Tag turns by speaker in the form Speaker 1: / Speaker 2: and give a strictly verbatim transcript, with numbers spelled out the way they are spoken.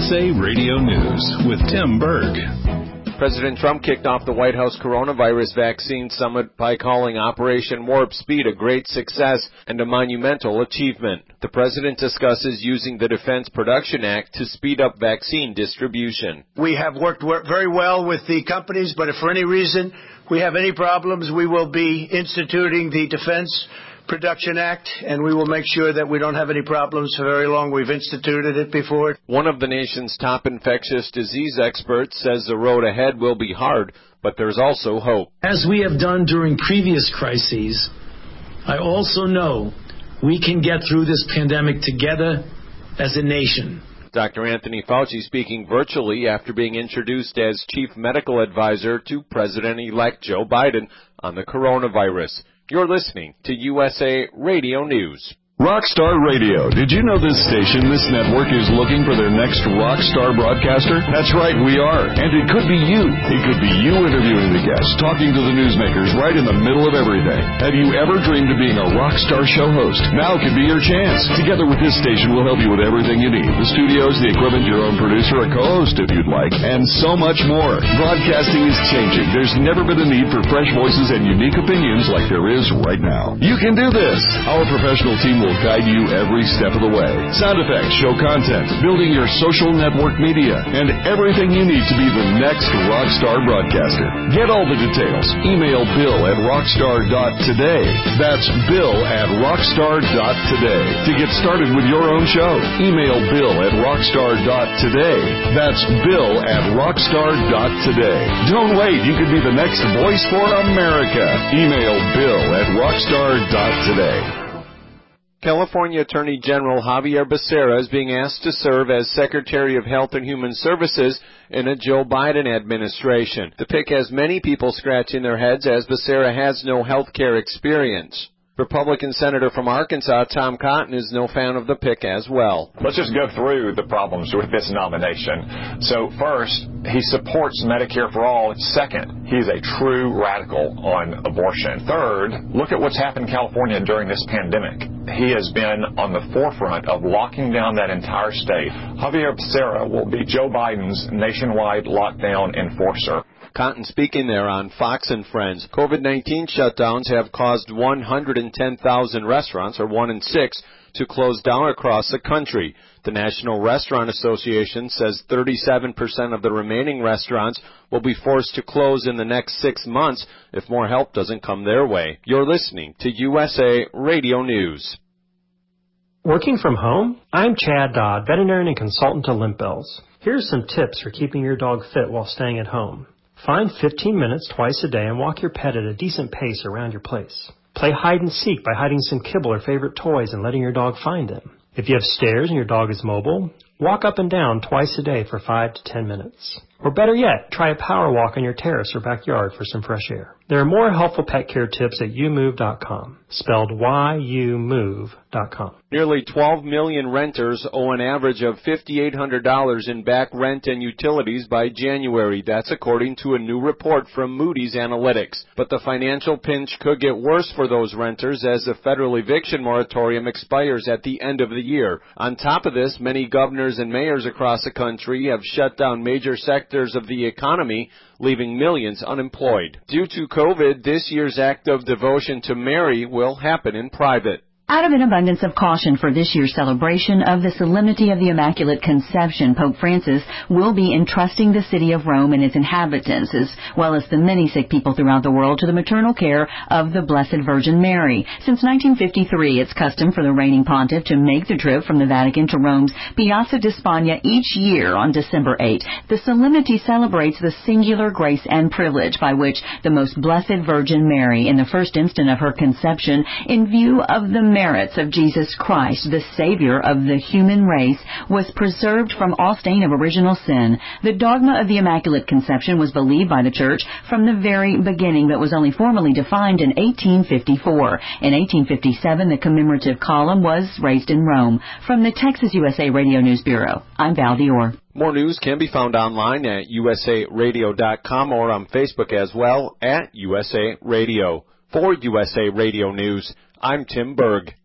Speaker 1: S A Radio News with Tim Berg.
Speaker 2: President Trump kicked off the White House coronavirus vaccine summit by calling Operation Warp Speed a great success and a monumental achievement. The president discusses using the Defense Production Act to speed up vaccine distribution.
Speaker 3: We have worked very well with the companies, but if for any reason we have any problems, we will be instituting the Defense Production Act, and we will make sure that we don't have any problems for very long. We've instituted it before.
Speaker 2: One of the nation's top infectious disease experts says the road ahead will be hard, but there's also hope.
Speaker 4: As we have done during previous crises, I also know we can get through this pandemic together as a nation.
Speaker 2: Doctor Anthony Fauci speaking virtually after being introduced as chief medical advisor to President-elect Joe Biden on the coronavirus. You're listening to U S A Radio News.
Speaker 1: Rockstar Radio. Did you know this station, this network, is looking for their next rockstar broadcaster? That's right, we are. And it could be you. It could be you interviewing the guests, talking to the newsmakers right in the middle of everything. Have you ever dreamed of being a rockstar show host? Now could be your chance. Together with this station, we'll help you with everything you need. The studios, the equipment, your own producer, a co-host if you'd like, and so much more. Broadcasting is changing. There's never been a need for fresh voices and unique opinions like there is right now. You can do this. Our professional team will guide you every step of the way. Sound effects, show content, building your social network media, and everything you need to be the next rockstar broadcaster. Get all the details. Email Bill at rockstar dot today. That's Bill at rockstar dot today. To get started with your own show, email Bill at rockstar dot today. That's Bill at rockstar dot today. Don't wait. You could be the next voice for America. Email Bill at rockstar dot today.
Speaker 2: California Attorney General Xavier Becerra is being asked to serve as Secretary of Health and Human Services in a Joe Biden administration. The pick has many people scratching their heads as Becerra has no health care experience. Republican Senator from Arkansas, Tom Cotton, is no fan of the pick as well.
Speaker 5: Let's just go through the problems with this nomination. So first, he supports Medicare for all. Second, he's a true radical on abortion. Third, look at what's happened in California during this pandemic. He has been on the forefront of locking down that entire state. Xavier Becerra will be Joe Biden's nationwide lockdown enforcer.
Speaker 2: Cotton speaking there on Fox and Friends. COVID nineteen shutdowns have caused one hundred ten thousand restaurants, or one in six, to close down across the country. The National Restaurant Association says thirty-seven percent of the remaining restaurants will be forced to close in the next six months if more help doesn't come their way. You're listening to U S A Radio News.
Speaker 6: Working from home? I'm Chad Dodd, veterinarian and consultant to Limp Bells. Here's some tips for keeping your dog fit while staying at home. Find fifteen minutes twice a day and walk your pet at a decent pace around your place. Play hide and seek by hiding some kibble or favorite toys and letting your dog find them. If you have stairs and your dog is mobile, walk up and down twice a day for five to ten minutes. Or better yet, try a power walk on your terrace or backyard for some fresh air. There are more helpful pet care tips at you move dot com, spelled Y U move dot com.
Speaker 2: Nearly twelve million renters owe an average of five thousand eight hundred dollars in back rent and utilities by January. That's according to a new report from Moody's Analytics. But the financial pinch could get worse for those renters as the federal eviction moratorium expires at the end of the year. On top of this, many governors and mayors across the country have shut down major sectors of the economy, leaving millions unemployed. Due to COVID, this year's act of devotion to Mary will happen in private.
Speaker 7: Out of an abundance of caution for this year's celebration of the Solemnity of the Immaculate Conception, Pope Francis will be entrusting the city of Rome and its inhabitants, as well as the many sick people throughout the world, to the maternal care of the Blessed Virgin Mary. Since nineteen fifty-three, it's custom for the reigning pontiff to make the trip from the Vatican to Rome's Piazza di Spagna each year on December eighth. The solemnity celebrates the singular grace and privilege by which the Most Blessed Virgin Mary, in the first instant of her conception, in view of the merits of Jesus Christ, the Savior of the human race, was preserved from all stain of original sin. The dogma of the Immaculate Conception was believed by the Church from the very beginning, but was only formally defined in eighteen fifty-four. In eighteen fifty-seven, the commemorative column was raised in Rome. From the Texas U S A Radio News Bureau, I'm Val Dior.
Speaker 2: More news can be found online at U S A radio dot com or on Facebook as well at U S A Radio. For U S A Radio News, I'm Tim Berg.